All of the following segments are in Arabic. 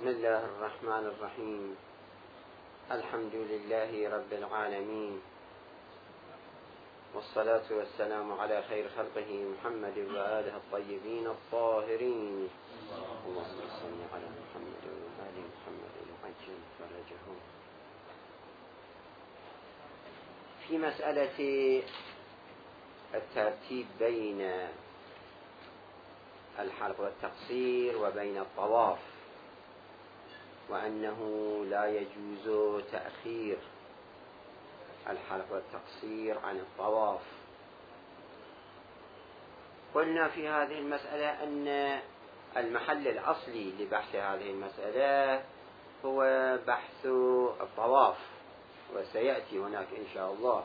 بسم الله الرحمن الرحيم. الحمد لله رب العالمين، والصلاة والسلام على خير خلقه محمد وآله الطيبين الطاهرين. اللهم صل على محمد وآل محمد وعجل فرجهم. في مسألة الترتيب بين الحلق والتقصير وبين الطواف، وأنه لا يجوز تأخير الحلق والتقصير عن الطواف. قلنا في هذه المسألة أن المحل الأصلي لبحث هذه المسألة هو بحث الطواف، وسيأتي هناك إن شاء الله.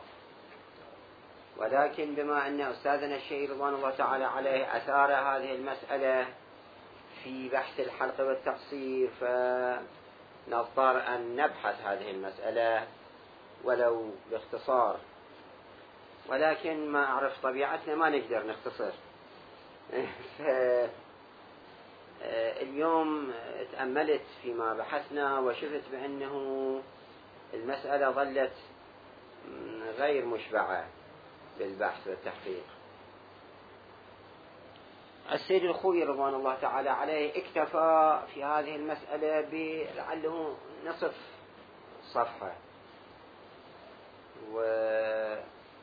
ولكن بما أن أستاذنا الشيخ رضوان الله تعالى عليه أثار هذه المسألة في بحث الحلق والتقصير، فنضطر أن نبحث هذه المسألة ولو باختصار، ولكن ما أعرف طبيعتنا ما نقدر نختصر. اليوم تأملت فيما بحثنا وشفت بأنه المسألة ظلت غير مشبعة بالبحث والتحقيق. السيد الخوي رضوان الله تعالى عليه اكتفى في هذه المسألة بلعله نصف صفحة، وذكر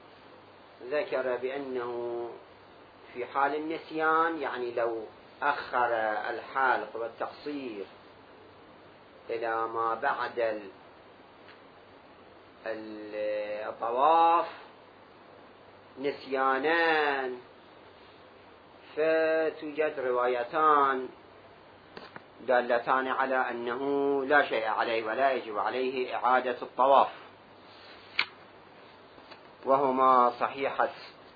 بأنه في حال النسيان، يعني لو أخر الحلق والتقصير إلى ما بعد الطواف نسيانان، فتوجد روايتان دالتان على أنه لا شيء عليه ولا يجب عليه إعادة الطواف، وهما صحيحة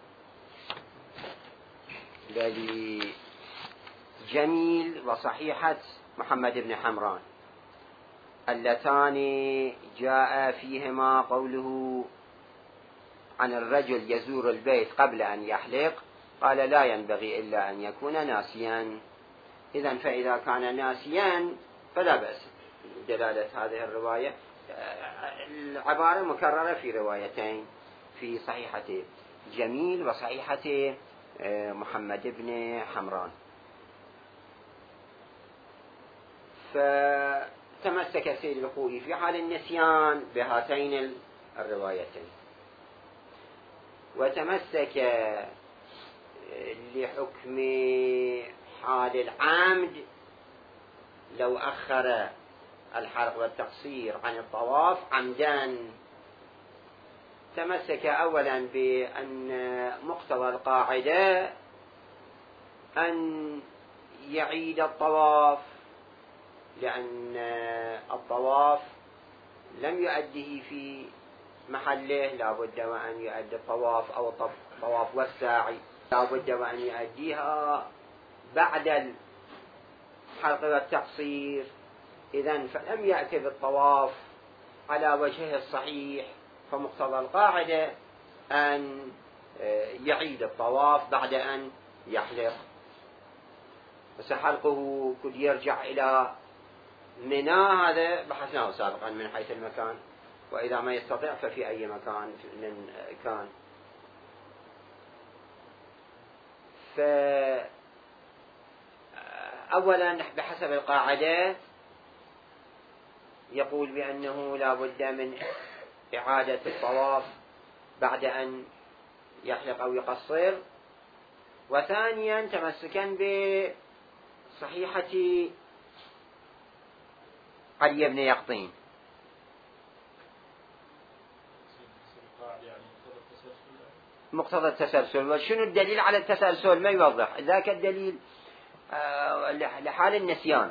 بني جميل وصحيحة محمد بن حمران، اللتان جاء فيهما قوله عن الرجل يزور البيت قبل أن يحلق، قال لا ينبغي إلا أن يكون ناسيا. إذن فإذا كان ناسيا فلا بأس. دلالة هذه الرواية العبارة مكررة في روايتين، في صحيحة جميل وصحيحة محمد بن حمران. فتمسك السيد الخوئي في حال النسيان بهاتين الروايتين، وتمسك لحكم حال العمد لو أخر الحلق والتقصير عن الطواف عمدا. تمسك أولا بأن مقتضى القاعدة أن يعيد الطواف، لأن الطواف لم يؤديه في محله، لا بد وأن يؤدي الطواف أو الطواف والساعي لا بد وأن يؤديها بعد الحلق والتقصير. إذن فلم يأتي بالطواف على وجهه الصحيح، فمقتضى القاعدة أن يعيد الطواف بعد أن يحلق. بس حلقه قد يرجع إلى منى، هذا بحثناه سابقا من حيث المكان، وإذا ما يستطيع ففي أي مكان من كان. فأولا بحسب القاعدة يقول بأنه لا بد من إعادة الطواف بعد أن يحلق أو يقصر. وثانيا تمسكا بصحيحة علي بن يقطين، مقتضى التسلسل. وشنو الدليل على التسلسل؟ ما يوضح ذاك الدليل لحال النسيان،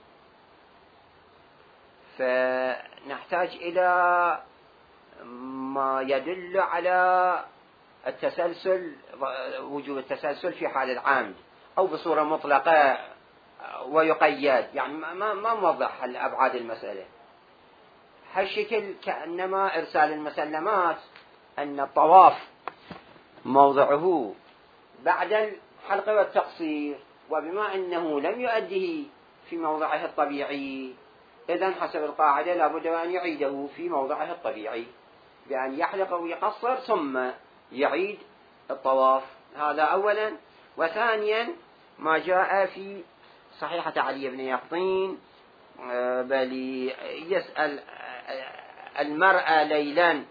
فنحتاج إلى ما يدل على التسلسل، وجوب التسلسل في حال العمد أو بصورة مطلقة ويقيد، يعني ما موضح الأبعاد المسألة. هالشكل كأنما إرسال المسلمات أن الطواف موضعه بعد الحلق والتقصير، وبما أنه لم يؤديه في موضعه الطبيعي، إذن حسب القاعدة لابد أن يعيده في موضعه الطبيعي بأن يحلق ويقصر ثم يعيد الطواف. هذا أولا. وثانيا ما جاء في صحيحة علي بن يقطين بل يسأل المرأة ليلا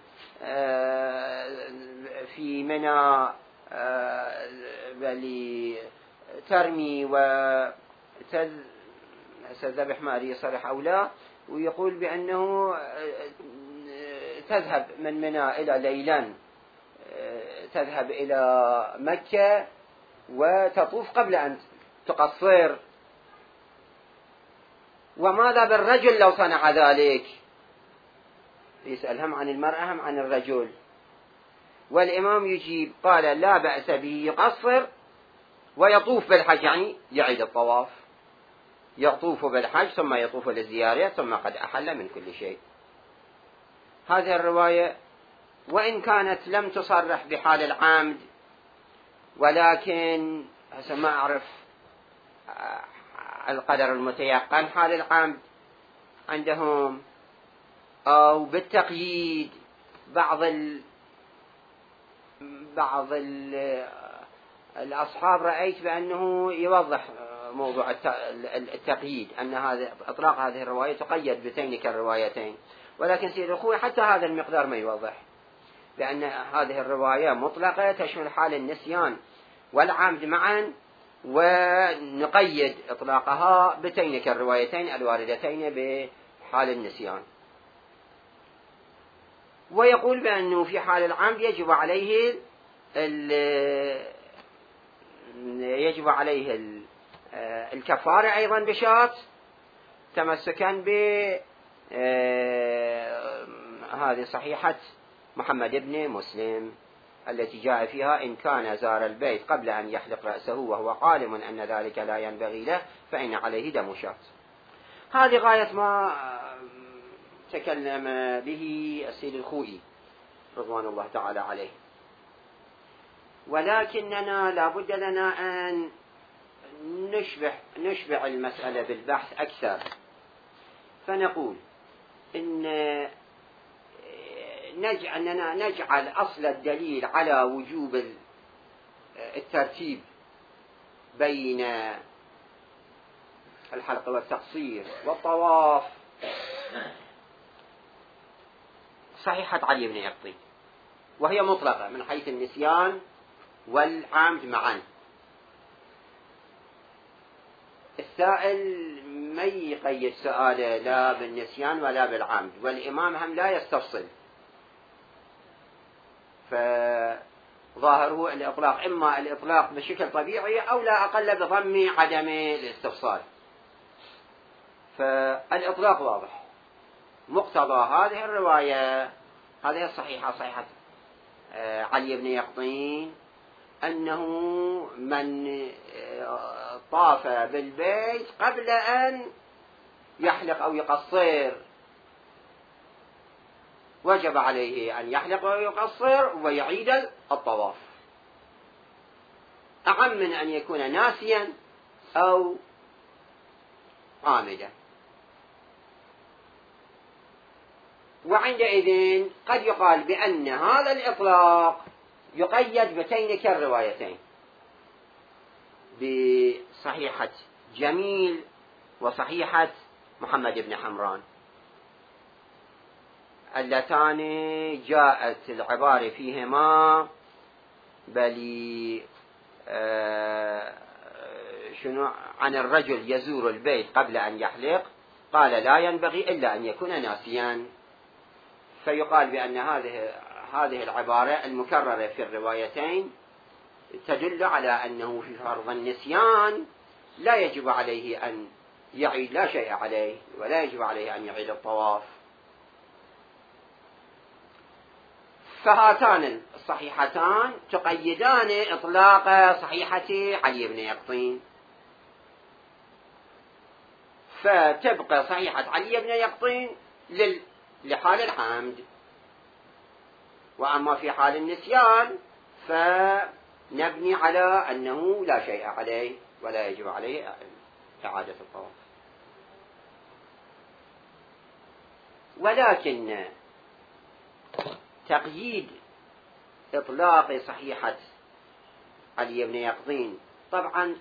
في منى بل ترمي وتذبح ماري صرح أو لا، ويقول بأنه تذهب من منى إلى ليلا، تذهب إلى مكة وتطوف قبل أن تقصر. وماذا بالرجل لو صنع ذلك؟ يسأل هم عن المرأة هم عن الرجل. والإمام يجيب قال لا بأس به، يقصر ويطوف بالحج، يعني يعيد الطواف، يطوف بالحج ثم يطوف للزيارة ثم قد أحل من كل شيء. هذه الرواية وإن كانت لم تصرح بحال العمد، ولكن هسه ما أعرف القدر المتيقن حال العمد عندهم أو بالتقييد. بعض الأصحاب رأيت بأنه يوضح موضوع التقييد، أن هذا إطلاق هذه الرواية تقيد بتلك الروايتين، ولكن سيد الأخوة حتى هذا المقدار ما يوضح، لأن هذه الرواية مطلقة تشمل حال النسيان والعمد معا، ونقيد إطلاقها بتلك الروايتين الواردتين بحال النسيان. ويقول بأنه في حال العمد يجب عليه الكفارة أيضا بشرط تمسكا هذه صحيحة محمد بن مسلم التي جاء فيها إن كان زار البيت قبل أن يحلق رأسه وهو عالم أن ذلك لا ينبغي له فإن عليه دم شاة. هذه غاية ما تكلم به السيد الخوئي رضوان الله تعالى عليه. ولكننا لابد لنا أن نشبع المسألة بالبحث أكثر، فنقول أننا نجعل أصل الدليل على وجوب الترتيب بين الحلق والتقصير والطواف صحيحة علي بن يقطين، وهي مطلقة من حيث النسيان والعمد معا. السائل ما يقيد سؤاله لا بالنسيان ولا بالعمد، والإمام هم لا يستفصل، فظاهره الإطلاق، إما الإطلاق بشكل طبيعي أو لا أقل بضم عدم الاستفصال. فالإطلاق واضح. مقتضى هذه الرواية هذه الصحيحة صحيحة علي بن يقطين أنه من طاف بالبيت قبل أن يحلق أو يقصر وجب عليه أن يحلق ويقصر ويعيد الطواف، أعم من أن يكون ناسيا أو عامدا. وعندئذ قد يقال بأن هذا الإطلاق يقيد بتلك الروايتين، بصحيحة جميل وصحيحة محمد بن حمران، اللتان جاءت العبارة فيهما بل عن الرجل يزور البيت قبل أن يحلق، قال لا ينبغي إلا أن يكون ناسيا. فيقال بأن هذه العبارة المكررة في الروايتين تدل على أنه في فرض النسيان لا يجب عليه أن يعيد لا شيء عليه، ولا يجب عليه أن يعيد الطواف. فهاتان الصحيحتان تقيدان إطلاق صحيحة علي بن يقطين، فتبقى صحيحة علي بن يقطين لحال العمد، وأما في حال النسيان فنبني على أنه لا شيء عليه ولا يجب عليه إعادة الطواف. ولكن تقييد إطلاق صحيحة علي بن يقظين، طبعا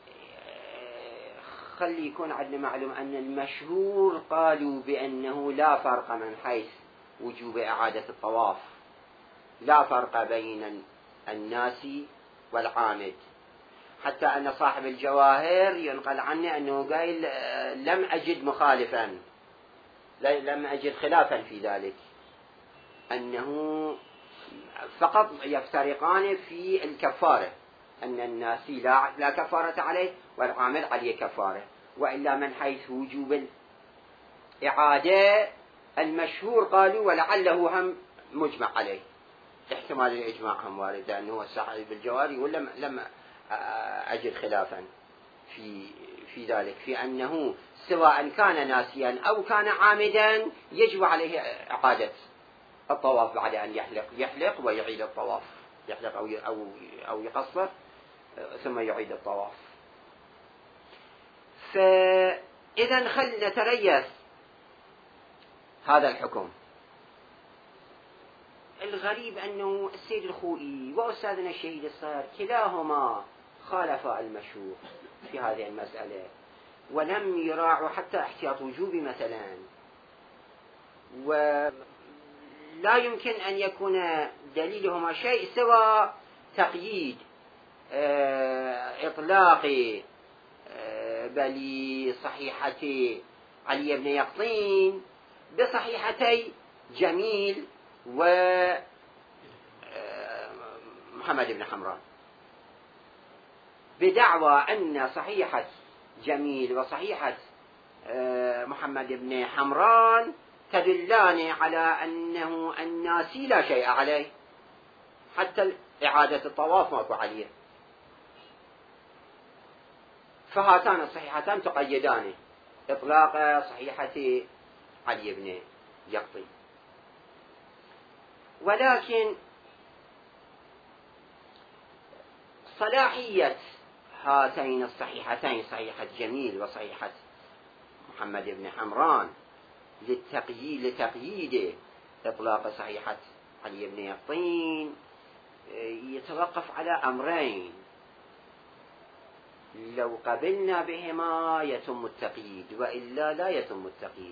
خلي يكون عندنا معلوم أن المشهور قالوا بأنه لا فرق من حيث وجوب إعادة الطواف، لا فرق بين الناس والعامد، حتى أن صاحب الجواهر ينقل عنه أنه قال لم أجد مخالفا، لم أجد خلافا في ذلك، أنه فقط يفترقان في الكفارة، أن الناس لا كفارة عليه والعامل عليه كفارة، وإلا من حيث وجوب الإعادة المشهور قالوا ولعله هم مجمع عليه، احتمال الإجماع هم وارد، لأنه صاحب الجوهر يقول لم أجد خلافا في ذلك، في أنه سواء كان ناسيا أو كان عامدا يجب عليه إعادة الطواف بعد أن يحلق ويعيد الطواف، يحلق أو يقصر ثم يعيد الطواف. فإذا خلنا نتريث هذا الحكم. الغريب أنه السيد الخوئي وأستاذنا الشهيد الصاير كلاهما خالفا المشهور في هذه المسألة، ولم يراعوا حتى احتياط وجوبي مثلا، ولا يمكن أن يكون دليلهما شيء سوى تقييد إطلاق بل صحيحة علي بن يقظين بصحيحتي جميل ومحمد بن حمران، بدعوى أن صحيحة جميل وصحيحة محمد بن حمران تدلان على أنه الناسي لا شيء عليه، حتى إعادة الطواف ماكو عليه، فهاتان الصحيحتان تقيدان إطلاق صحيحة علي بن يقظين. ولكن صلاحية هاتين الصحيحتين، صحيحة جميل وصحيحة محمد بن حمران، لتقييد إطلاق صحيحة علي بن يقظين يتوقف على أمرين، لو قبلنا بهما يتم التقييد، وإلا لا يتم التقييد.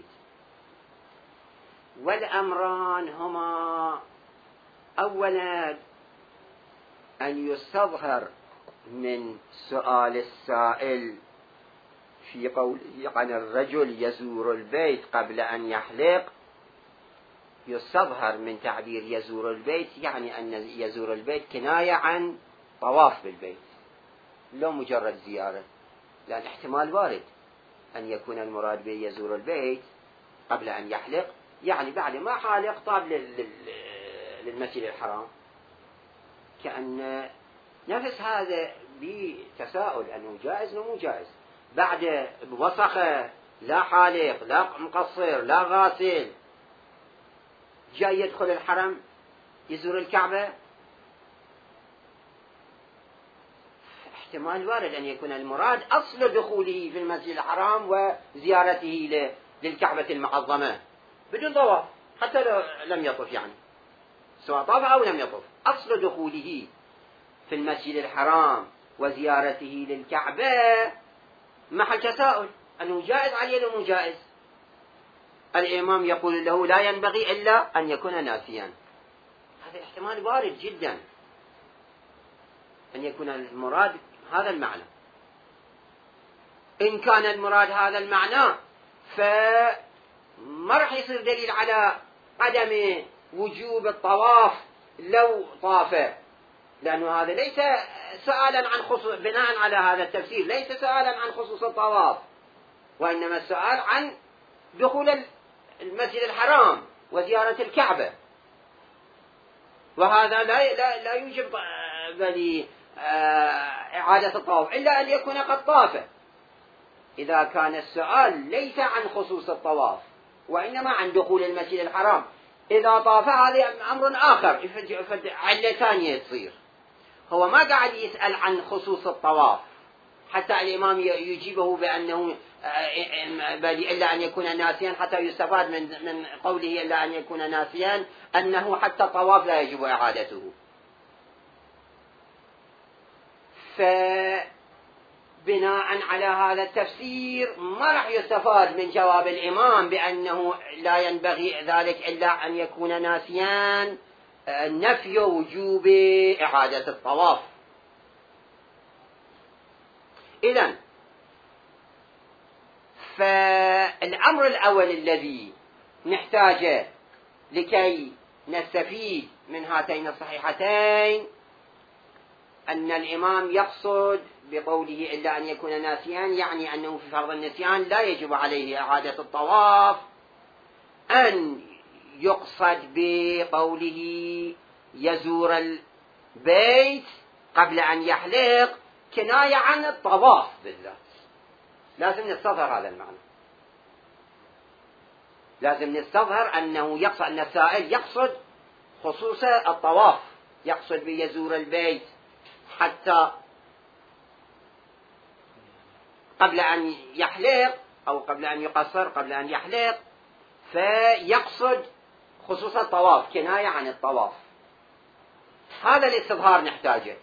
والأمران هما: أولا أن يستظهر من سؤال السائل في قوله عن الرجل يزور البيت قبل أن يحلق، يستظهر من تعبير يزور البيت يعني أن يزور البيت كناية عن طواف بالبيت، لا مجرد زيارة، لأن احتمال وارد أن يكون المراد به يزور البيت قبل أن يحلق، يعني بعد ما حالق طاب للمسجد الحرام، كأن نفس هذا بتساؤل أنه جائز أو مو جائز، بعد بوسخة لا حالق لا مقصر لا غاسل جاي يدخل الحرم يزور الكعبة، احتمال وارد أن يكون المراد أصل دخوله في المسجد الحرام وزيارته للكعبة المعظمة بدون طواف، حتى لو لم يطف، يعني سواء طاف أو لم يطف، أصل دخوله في المسجد الحرام وزيارته للكعبة محل تساؤل أنه جائز عليه أو مو جائز. الإمام يقول له لا ينبغي إلا أن يكون ناسيا، هذا احتمال وارد جدا أن يكون المراد هذا المعنى. إن كان المراد هذا المعنى فما رح يصير دليل على عدم وجوب الطواف لو طاف، لأنه هذا ليس سؤالا عن خصوص، بناء على هذا التفسير ليس سؤالا عن خصوص الطواف، وإنما السؤال عن دخول المسجد الحرام وزيارة الكعبة، وهذا لا يوجب إعادة الطواف إلا أن يكون قد طاف. إذا كان السؤال ليس عن خصوص الطواف وإنما عن دخول المسجد الحرام، إذا طاف هذا أمر آخر، علة ثانية تصير. هو ما قاعد يسأل عن خصوص الطواف حتى الإمام يجيبه بأنه بل إلا أن يكون ناسيا، حتى يستفاد من قوله إلا أن يكون ناسيا أنه حتى الطواف لا يجب إعادته. فبناء على هذا التفسير ما راح يستفاد من جواب الإمام بأنه لا ينبغي ذلك إلا أن يكون ناسيا نفي وجوب إعادة الطواف. إذن فالأمر الأول الذي نحتاجه لكي نستفيد من هاتين الصحيحتين أن الإمام يقصد بقوله إلا أن يكون ناسيا، يعني أنه في فرض النسيان لا يجب عليه إعادة الطواف، أن يقصد بقوله يزور البيت قبل أن يحلق كناية عن الطواف بالذات. لازم نستظهر هذا المعنى، لازم نستظهر أنه يقصد أن السائل يقصد خصوص الطواف، يقصد بيزور البيت حتى قبل أن يحلق أو قبل أن يقصر قبل أن يحلق، فيقصد خصوص الطواف كناية عن الطواف. هذا الاستظهار نحتاجه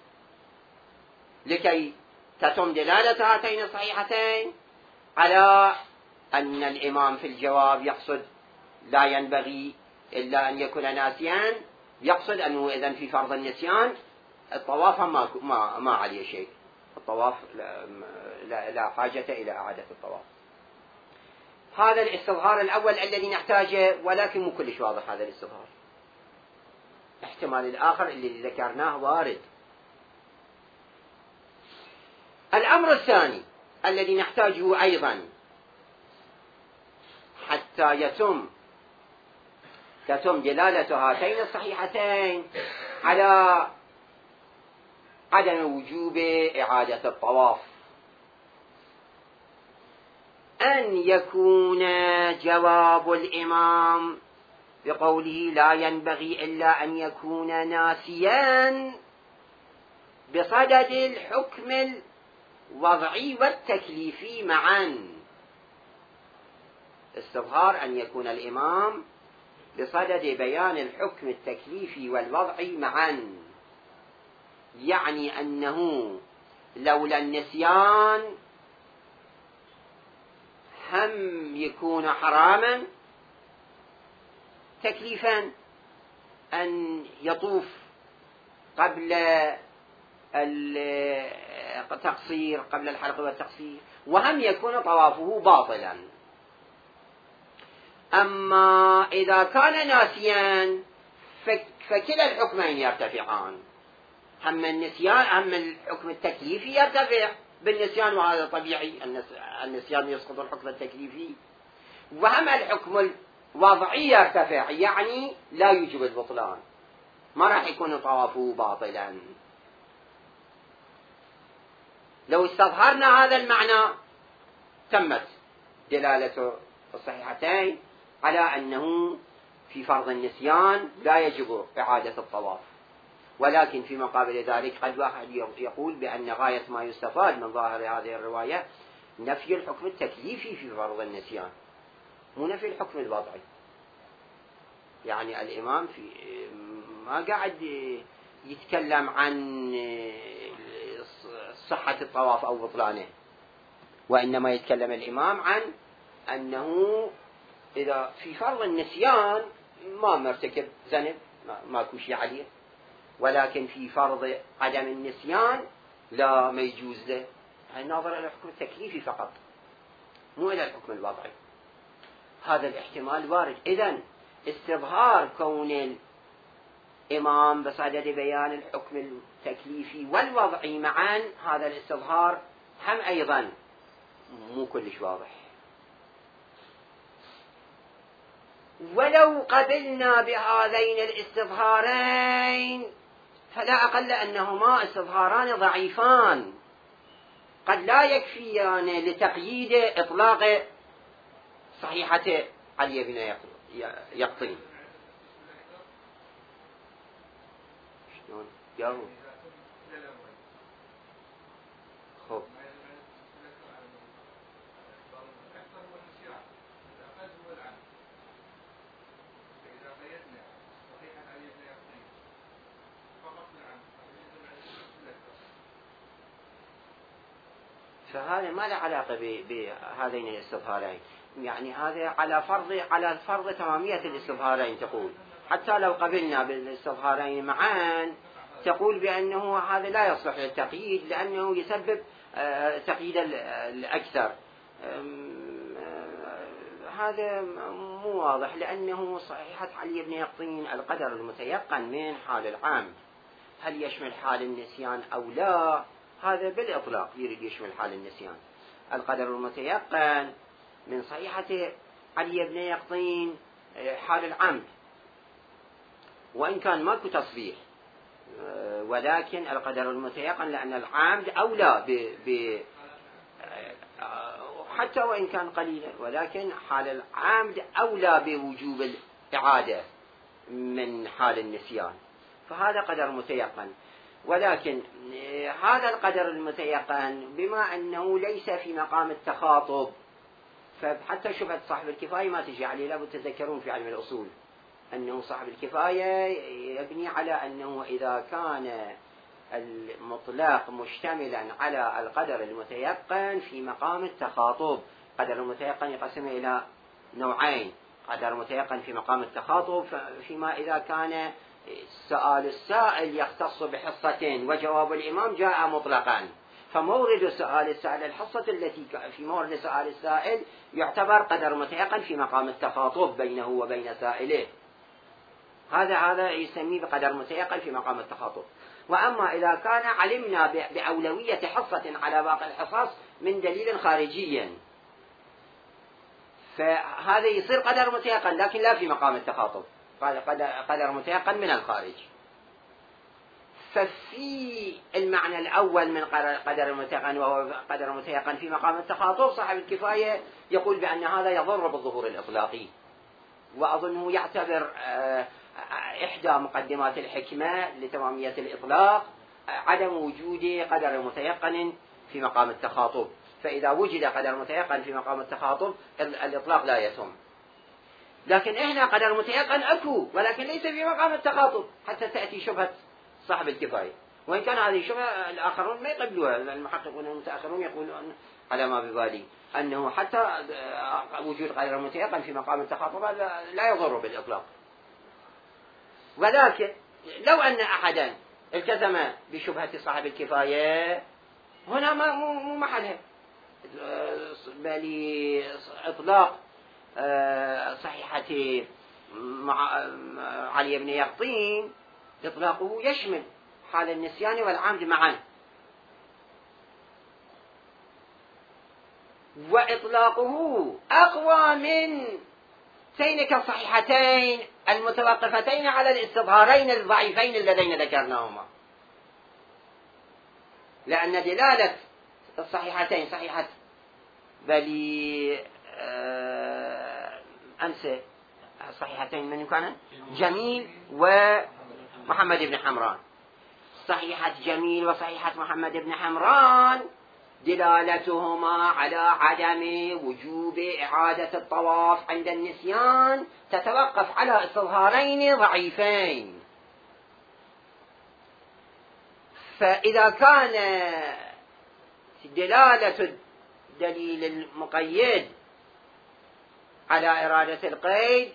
لكي تتم دلالة هاتين الصحيحتين على أن الإمام في الجواب يقصد لا ينبغي إلا أن يكون ناسيا، يقصد أنه إذن في فرض النسيان الطواف ما عليه شيء، الطواف لا حاجة إلى إعادة الطواف. هذا الاستظهار الأول الذي نحتاجه، ولكن مو كلش واضح هذا الاستظهار. احتمال الآخر اللي ذكرناه وارد. الأمر الثاني الذي نحتاجه أيضا حتى تتم دلالة هاتين الصحيحتين على عدم وجوب إعادة الطواف، أن يكون جواب الإمام بقوله لا ينبغي إلا أن يكون ناسيا بصدد الحكم الوضعي والتكليفي معا. استظهار أن يكون الإمام بصدد بيان الحكم التكليفي والوضعي معا، يعني أنه لولا النسيان هم يكون حراما تكليفا أن يطوف قبل التقصير، قبل الحلق والتقصير، وهم يكون طوافه باطلا. أما إذا كان ناسيا فكلا الحكمين يرتفعان، هم النسيان هم الحكم التكليفي يرتفع بالنسيان، وهذا طبيعي، النسيان يسقط الحكم التكليفي، وهم الحكم الوضعي يرتفع، يعني لا يوجب البطلان، ما راح يكون طوافه باطلا. لو استظهرنا هذا المعنى تمت دلالة الصحيحتين على أنه في فرض النسيان لا يجب إعادة الطواف. ولكن في مقابل ذلك قد واحد يقول بأن غاية ما يستفاد من ظاهر هذه الرواية نفي الحكم التكليفي في فرض النسيان، مو نفي الحكم الوضعي. يعني الإمام ما قاعد يتكلم عن صحة الطواف أو بطلانه، وإنما يتكلم الإمام عن أنه إذا في فرض النسيان ما مرتكب ذنب، ماكو شيء عليه، ولكن في فرض عدم النسيان لا، ما يجوز له. الناظر إلى الحكم التكليفي فقط، مو إلى الحكم الوضعي. هذا الاحتمال وارد. إذن استظهار كون الإمام بصدد بيان الحكم التكليفي والوضعي معا، هذا الاستظهار هم أيضا مو كلش واضح. ولو قبلنا بهذين الاستظهارين فلا أقل أنهما استظهاران ضعيفان قد لا يكفيان لتقييد إطلاق صحيحة علي بن يقطين. شلون؟ جاوب. خب فهذا ما له علاقة بهذين الاستظهارين، يعني هذا على فرض تمامية الاستظهارين تقول، حتى لو قبلنا بالاستظهارين معا تقول بأنه هذا لا يصلح للتقييد لأنه يسبب تقييد الأكثر. هذا مو واضح، لأنه صحيحة علي بن يقطين القدر المتيقن من حال العام هل يشمل حال النسيان أو لا؟ هذا بالإطلاق يريد يشمل حال النسيان. القدر المتيقن من صحيحة علي بن يقطين حال العمد، وإن كان ماكو تصريح، ولكن القدر المتيقن لأن العمد أولى حتى وإن كان قليلا، ولكن حال العمد أولى بوجوب الإعادة من حال النسيان، فهذا قدر متيقن. ولكن هذا القدر المتيقن بما أنه ليس في مقام التخاطب، فحتى شبهة صاحب الكفاية ما تجي عليه. لابد تتذكرون في علم الأصول أنه صاحب الكفاية يبني على أنه إذا كان المطلق مشتملا على القدر المتيقن في مقام التخاطب. قدر المتيقن يقسم إلى نوعين: قدر متيقن في مقام التخاطب فيما إذا كان سؤال السائل يختص بحصة وجواب الإمام جاء مطلقا، فمورد سؤال السائل الحصة التي في مورد سؤال السائل يعتبر قدر متيقن في مقام التخاطب بينه وبين سائله، هذا يسميه بقدر متيقن في مقام التخاطب. وأما إذا كان علمنا بأولوية حصة على باقي الحصص من دليل خارجي، فهذا يصير قدر متيقن لكن لا في مقام التخاطب، قدر متيقن من الخارج. ففي المعنى الأول من قدر المتيقن وهو قدر متيقن في مقام التخاطب، صاحب الكفاية يقول بأن هذا يضر بالظهور الإطلاقي، وأظنه يعتبر إحدى مقدمات الحكمة لتمامية الإطلاق عدم وجود قدر متيقن في مقام التخاطب، فإذا وجد قدر متيقن في مقام التخاطب الإطلاق لا يتم. لكن إحنا قدر متيقن أكو ولكن ليس في مقام التخاطب، حتى تأتي شبهة صاحب الكفاية، وإن كان هذه الشبهة الآخرون ما يقبلوها. المحققون المتأخرون يقولون على ما ببالي أنه حتى وجود قدر متيقن في مقام التخاطب لا يضر بالإطلاق. ولكن لو أن أحدا التزم بشبهة صاحب الكفاية هنا مو محلها، بل إطلاق صحيحة علي بن يقطين إطلاقه يشمل حال النسيان والعمد معا، وإطلاقه أقوى من تينك الصحيحتين المتوقفتين على الاستظهارين الضعيفين اللذين ذكرناهما، لأن دلالة الصحيحتين صحيحة بلي أنسى الصحيحتين من كان جميل ومحمد بن حمران. صحيحة جميل وصحيحة محمد بن حمران دلالتهما على عدم وجوب إعادة الطواف عند النسيان تتوقف على استظهارين ضعيفين. فإذا كان دلالة الدليل المقيد على إرادة القيد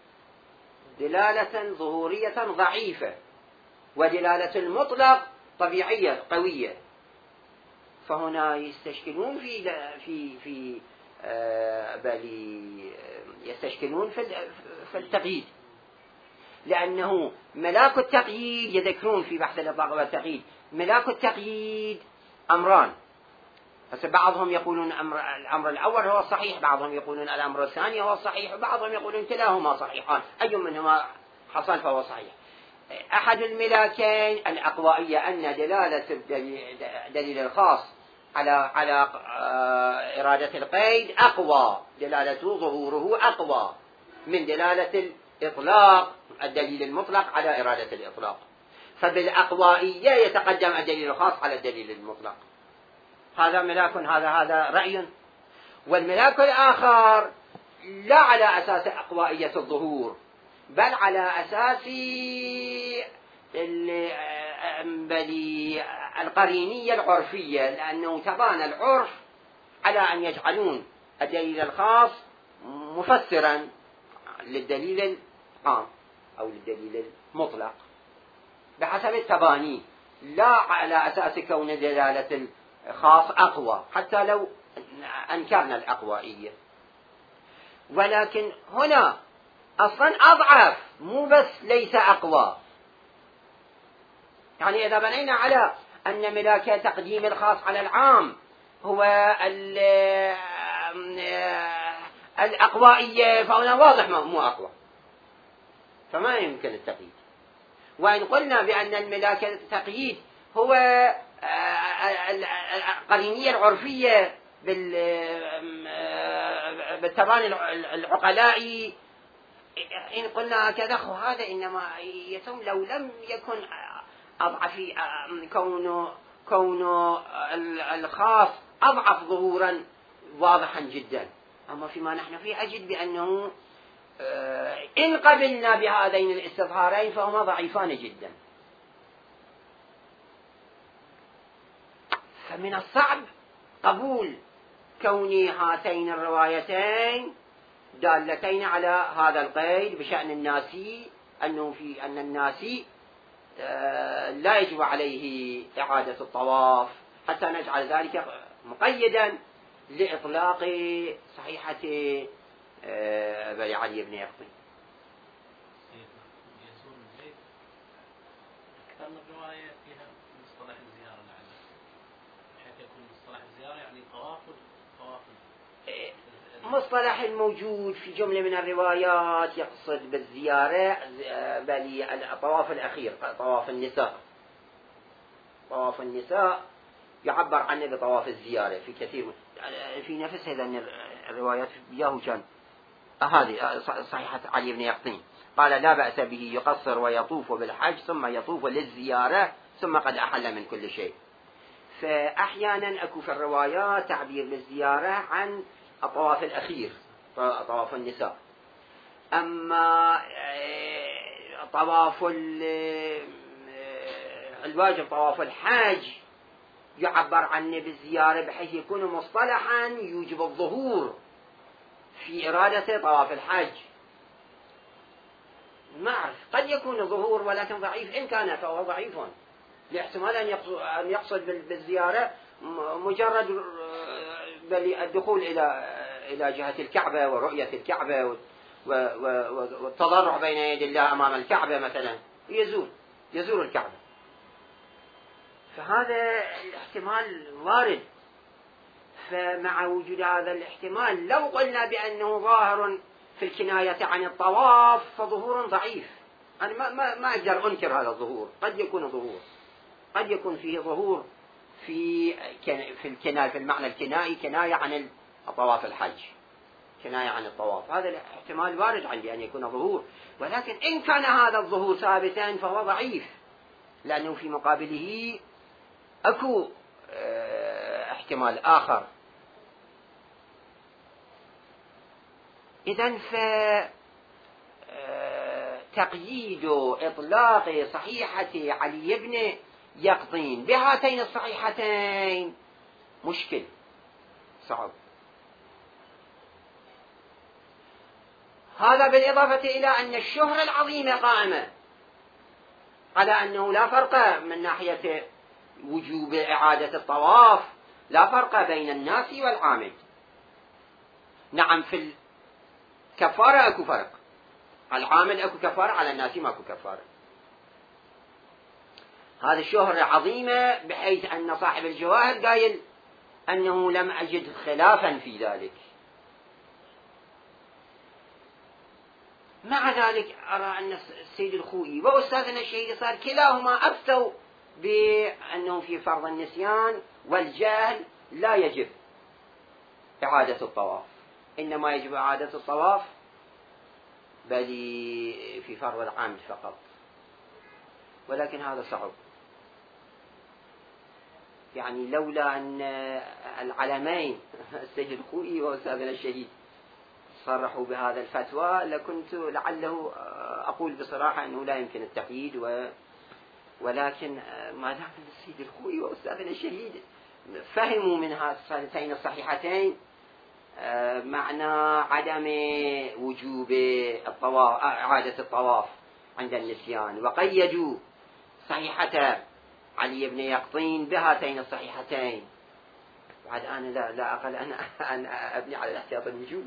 دلالة ظهورية ضعيفة، ودلالة المطلق طبيعية قوية، فهنا يستشكلون يستشكلون في التقييد، لأنه ملاك التقييد يذكرون في بحث الإطلاق والتقييد ملاك التقييد أمران. بعضهم يقولون الأمر الأول هو الصحيح، بعضهم يقولون الأمر الثاني هو الصحيح، وبعضهم يقولون كلاهما صحيحان، أي منهما حصل فهو صحيح. أحد الملاكين الأقوائية أن دلالة الدليل الخاص على إرادة القيد أقوى، دلالته ظهوره أقوى من دلالة الإطلاق الدليل المطلق على إرادة الإطلاق، فبالأقوائية يتقدم الدليل الخاص على الدليل المطلق. هذا ملاك، هذا رأي. والملاك الآخر لا على أساس أقوائية الظهور، بل على أساس القرينية العرفية، لأنه تبان العرف على أن يجعلون الدليل الخاص مفسرا للدليل العام أو للدليل المطلق بحسب التباني، لا على أساس كون دلالة الخاص أقوى حتى لو أنكرنا الأقوائية. ولكن هنا أصلا أضعف، مو بس ليس أقوى. يعني إذا بنينا على أن ملاك تقديم الخاص على العام هو الأقوائية، فهنا واضح مو أقوى، فما يمكن التقييد. وإن قلنا بأن الملاك التقييد هو القرينية العرفية بالتباني العقلائي، إن قلنا هكذا هذا إنما يتم لو لم يكن أضعف، كون الخاص أضعف ظهورا واضحا جدا. أما فيما نحن فيه أجد بأنه إن قبلنا بهذين الاستظهارين فهما ضعيفان جدا. فمن الصعب قبول كون هاتين الروايتين دالتين على هذا القيد بشأن الناسي، أن الناسي لا يجب عليه إعادة الطواف، حتى نجعل ذلك مقيدا لإطلاق صحيحة بني علي بن يقطين. أكثر من رواية فيها مصطلح الزيارة لعله، بحيث يكون مصطلح الزيارة يعني طواف مصطلح الموجود في جملة من الروايات يقصد بالزيارة بل الطواف الأخير، طواف النساء. طواف النساء يعبر عنه بطواف الزيارة في كثير في نفس هذه الروايات. ياهو كان هذه صحيحة علي بن يقطين قال لا بأس به يقصر ويطوف بالحج ثم يطوف للزيارة ثم قد أحل من كل شيء. فأحيانا أكو في الروايات تعبير بالزيارة عن الطواف الأخير، طواف النساء. أما طواف الواجب طواف الحج يعبر عنه بالزيارة بحيث يكون مصطلحا يوجب الظهور في إرادة طواف الحج. ما أعرف، قد يكون ظهور ولكن ضعيف، إن كان فهو ضعيف، لاحتمال أن يقصد بالزيارة مجرد الدخول إلى جهة الكعبة ورؤية الكعبة والتضرع بين يد الله أمام الكعبة مثلا، يزور الكعبة. فهذا الاحتمال وارد. فمع وجود هذا الاحتمال لو قلنا بأنه ظاهر في الكناية عن الطواف فظهور ضعيف. أنا ما أقدر أنكر هذا الظهور، قد يكون ظهور، قد يكون فيه ظهور في الكناية، في المعنى الكنائي، كناية عن الطواف الحج، كناية عن الطواف. هذا الاحتمال وارد عندي أن يكون ظهور، ولكن إن كان هذا الظهور ثابتا فهو ضعيف، لأنه في مقابله أكو احتمال آخر. إذن فتقييد إطلاق صحيحة علي بن يقطين بهاتين الصحيحتين مشكل صعب. هذا بالإضافة إلى أن الشهرة العظيمة قائمة على أنه لا فرق من ناحية وجوب إعادة الطواف، لا فرق بين الناس والعامل. نعم في الكفارة أكو فرق، العامل أكو كفارة، على الناس ما أكو كفارة. هذه الشهرة عظيمة بحيث أن صاحب الجواهر قايل أنه لم أجد خلافا في ذلك. مع ذلك أرى أن السيد الخوئي وأستاذنا الشهيد صار كلاهما أفتوا بأنه في فرض النسيان والجهل لا يجب إعادة الطواف، إنما يجب إعادة الطواف بل في فرض العمد فقط. ولكن هذا صعب، يعني لولا أن العلمين السيد الخوئي وأستاذنا الشهيد صرحوا بهذا الفتوى لكنت لعله أقول بصراحة أنه لا يمكن التقييد، ولكن ما دام السيد الخوئي وأستاذنا الشهيد فهموا من هاتين الصحيحتين معنى عدم وجوب الطواف، إعادة الطواف عند النسيان، وقيدوا صحيحة علي بن يقطين بهاتين الصحيحتين. بعد أنا لا أقل أن أبني على الاحتياط الوجوبي.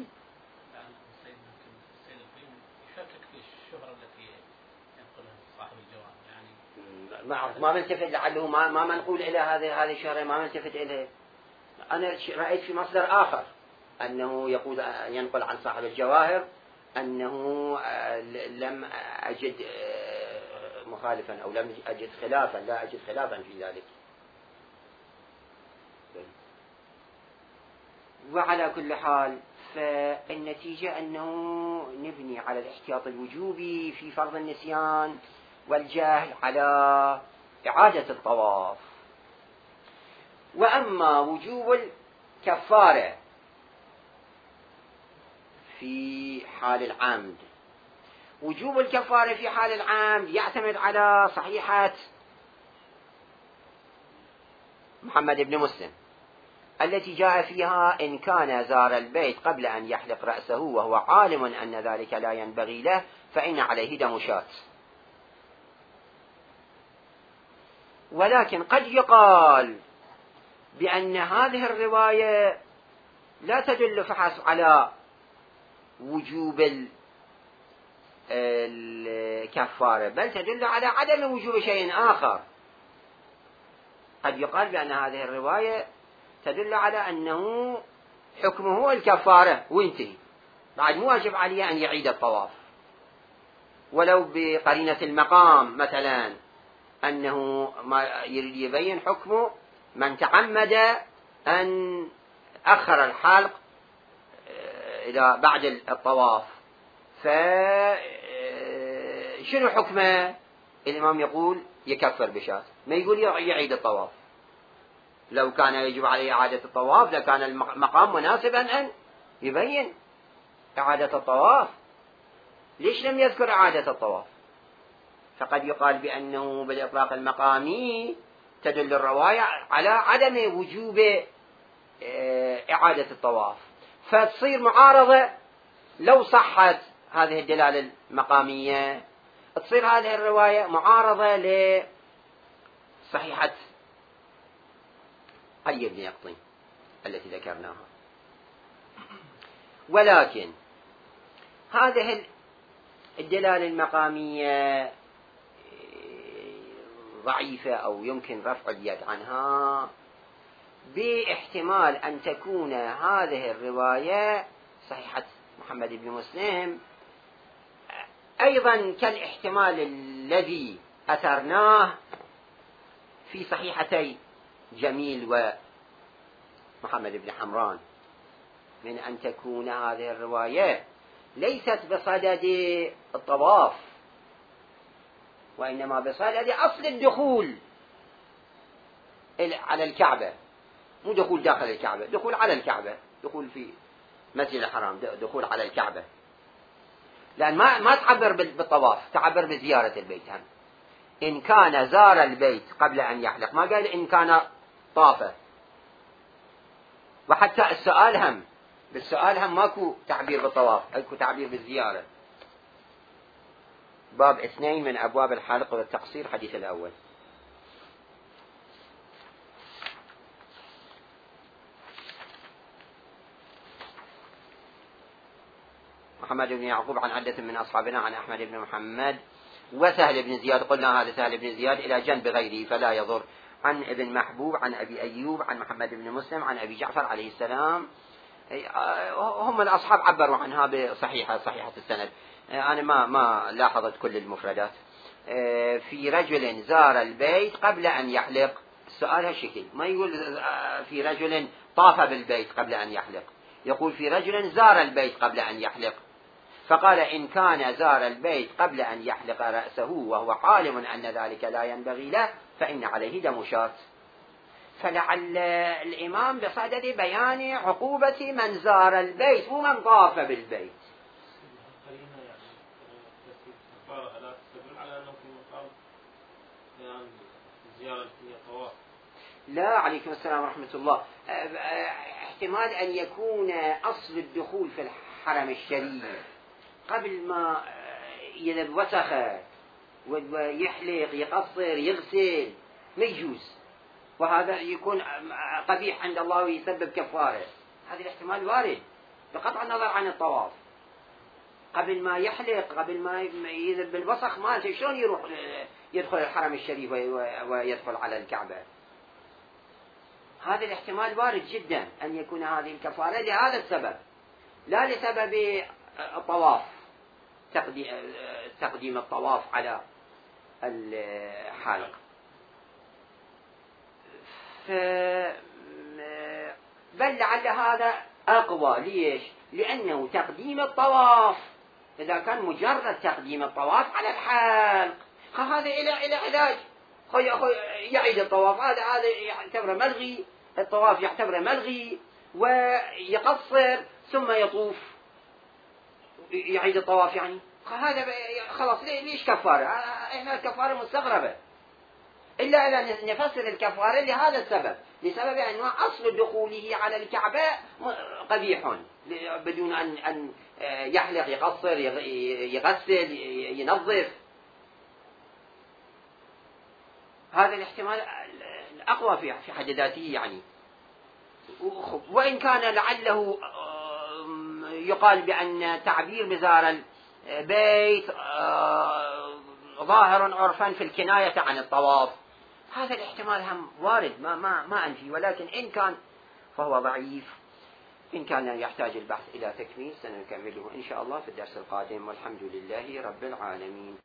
يشكك في الشهرة التي ينقلها صاحب الجواب، يعني ما ملتفت لعله ما منقول إلى هذه الشهرة، ما ملتفت إليه. أنا رأيت في مصدر آخر أنه يقول ينقل عن صاحب الجواهر أنه لم أجد مخالفا أو لم أجد خلافا، لا أجد خلافا في ذلك. وعلى كل حال فالنتيجة أنه نبني على الاحتياط الوجوبي في فرض النسيان والجهل على إعادة الطواف. وأما وجوب الكفارة في حال العمد، وجوب الكفارة في حال العمد يعتمد على صحيحة محمد بن مسلم التي جاء فيها إن كان زار البيت قبل أن يحلق رأسه وهو عالم أن ذلك لا ينبغي له فإن عليه دم شاة. ولكن قد يقال بأن هذه الرواية لا تدل فحسب على وجوب الكفارة، بل تدل على عدم وجوب شيء آخر. قد يقال بأن هذه الرواية تدل على أنه حكمه الكفارة وينتهي، بعد مو واجب عليه أن يعيد الطواف، ولو بقرينة المقام مثلا أنه ما يريد يبين حكمه من تعمد أن أخر الحلق إلى بعد الطواف، فشنو حكمه؟ الإمام يقول يكفر بشاة، ما يقول يعيد الطواف. لو كان يجب عليه إعادة الطواف لكان المقام مناسبا أن يبين إعادة الطواف. ليش لم يذكر إعادة الطواف؟ فقد يقال بأنه بالإطلاق المقامي تدل الرواية على عدم وجوب إعادة الطواف، فتصير معارضة. لو صحت هذه الدلالة المقامية تصير هذه الرواية معارضة لصحيحة علي بن يقطين التي ذكرناها. ولكن هذه الدلالة المقامية ضعيفة أو يمكن رفع اليد عنها، باحتمال أن تكون هذه الرواية صحيحة محمد بن مسلم أيضا كالاحتمال الذي أثرناه في صحيحتي جميل ومحمد بن حمران، من أن تكون هذه الرواية ليست بصدد الطواف وإنما بصدد أصل الدخول على الكعبة، مو دخول داخل الكعبة، دخول على الكعبة، دخول في مسجد الحرام، دخول على الكعبة. لأن ما تعبر بالطواف، تعبر بزيارة البيت. هم إن كان زار البيت قبل أن يحلق، ما قال إن كان طافه. وحتى السؤال هم بالسؤال هم ماكو تعبير بالطواف، اكو تعبير بالزيارة. باب 2 من أبواب الحلق والتقصير، حديث الأول. محمد بن يعقوب عن عدة من أصحابنا عن أحمد بن محمد وسهل بن زياد، قلنا هذا سهل بن زياد إلى جنب غيره فلا يضر، عن ابن محبوب عن أبي أيوب عن محمد بن مسلم عن أبي جعفر عليه السلام. هم الأصحاب عبروا عنها بصحيحة السند. أنا ما لاحظت كل المفردات. في رجل زار البيت قبل أن يحلق، السؤال هالشكل، ما يقول في رجل طاف بالبيت قبل أن يحلق، يقول في رجل زار البيت قبل أن يحلق، فقال إن كان زار البيت قبل أن يحلق رأسه وهو عالم أن ذلك لا ينبغي له فإن عليه دم شاة. فلعل الإمام بصدد بيان عقوبة من زار البيت ومن طاف بالبيت. لا، عليكم السلام ورحمة الله. احتمال أن يكون أصل الدخول في الحرم الشريف قبل ما يذهب وسخه ويحلق يقصر يغسل ما يجوز، وهذا يكون قبيح عند الله ويسبب كفارة. هذا الاحتمال وارد بقطع النظر عن الطواف. قبل ما يحلق، قبل ما يذهب بالوسخ مالته، شلون يروح يدخل الحرم الشريف ويدخل على الكعبة؟ هذا الاحتمال وارد جدا أن يكون هذه الكفارة لهذا السبب، لا لسبب الطواف، تقديم الطواف على الحلق. بل لعل هذا أقوى. ليش؟ لأنه تقديم الطواف إذا كان مجرد تقديم الطواف على الحلق هذا إلى علاج، يعيد الطواف، هذا يعتبر ملغي، الطواف يعتبر ملغي، ويقصر ثم يطوف يعيد الطواف. يعني هذا خلاص ليش كفارة؟ احنا الكفارة مستغربة، إلا إذا نفسر الكفارة لهذا السبب، لسبب أن أصل دخوله على الكعبة قبيح بدون أن يحلق يقصر يغسل ينظف. هذا الاحتمال الأقوى في حد ذاته يعني. وإن كان لعله يقال بأن تعبير بزار البيت ظاهر عرفا في الكناية عن الطواف، هذا الاحتمال هم وارد، ما أنفي، ولكن إن كان فهو ضعيف. إن كان يحتاج البحث إلى تكميل سنكمله إن شاء الله في الدرس القادم، والحمد لله رب العالمين.